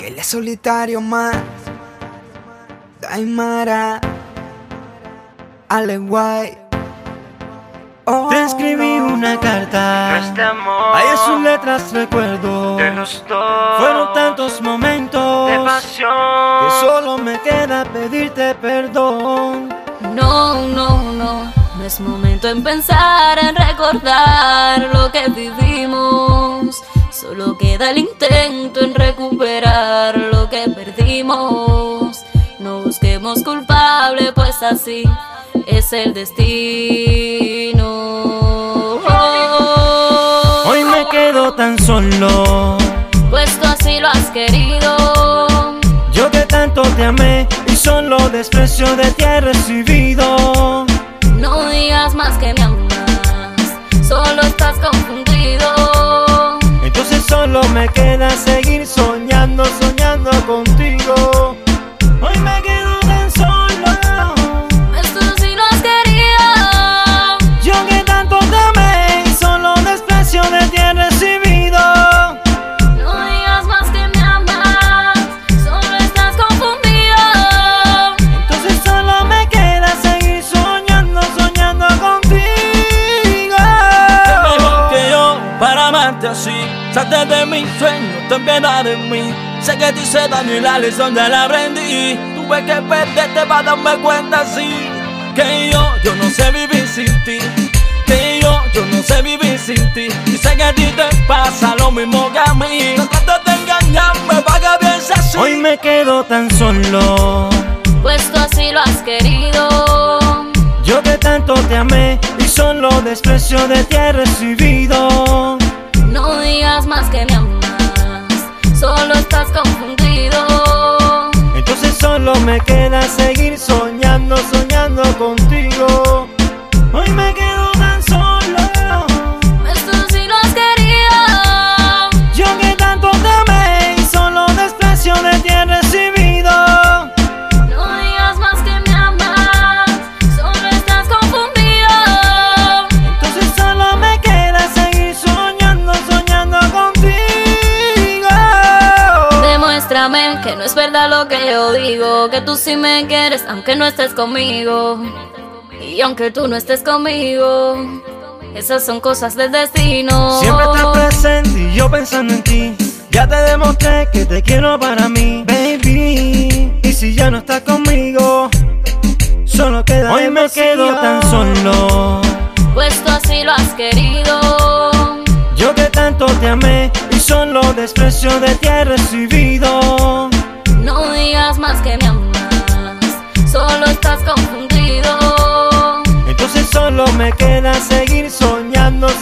Que él es solitario más. Daimara, Ale Guay. Oh, te escribí una carta, este amor, ahí en sus letras recuerdo de los dos, fueron tantos momentos de pasión, que solo me queda pedirte perdón. No, no, no, no es momento en pensar en recordar lo que vivimos. Solo queda el intento en recuperar lo que perdimos. No busquemos culpable, pues así es el destino. Hoy me quedo tan solo, pues tú así lo has querido. yo que tanto te amé y solo desprecio de ti he recibido. No digas más que me amas, solo estás confundido. Entonces solo me queda seguir soñando, soñando contigo. Hoy me quedo tan solo, Pues tú sí lo has querido. yo que tanto te amé y solo desprecio de ti he recibido. No digas más que me amas, solo estás confundido. Entonces solo me queda seguir soñando, soñando contigo. Es mejor que yo para amarte así. Salte de mis sueños, ten piedad de mí. Sé que te hice daño y la lección ya la aprendí. Tuve que perderte para darme cuenta así. Que yo no sé vivir sin ti. Que yo no sé vivir sin ti. Y sé que a ti te pasa lo mismo que a mí. No trates de engañarme para que pienses así. Hoy me quedo tan solo, Pues tú así lo has querido. yo que tanto te amé y solo desprecio de ti he recibido. No digas más que me amas, solo estás confundido. Entonces solo me queda seguir soñando, soñando contigo. Hoy me quedo tan solo, Pues tú sí lo has querido. yo que tanto te amé y solo desprecio de ti he recibido. No digas más que me amas, solo estás confundido. Entonces solo me queda seguir soñando, soñando contigo. Demuéstrame que no es verdad lo que yo digo, que tú sí me quieres aunque no estés conmigo. Y aunque tú no estés conmigo, esas son cosas del destino. Siempre estás presente y yo pensando en ti. Ya te demostré que te quiero para mí, baby. Y si ya no estás conmigo, solo queda hoy me quedo tan solo, Pues tú así lo has querido. yo que tanto te amé y solo desprecio de ti he recibido. No digas más que me amas, solo estás confundido. Entonces solo me queda seguir soñando,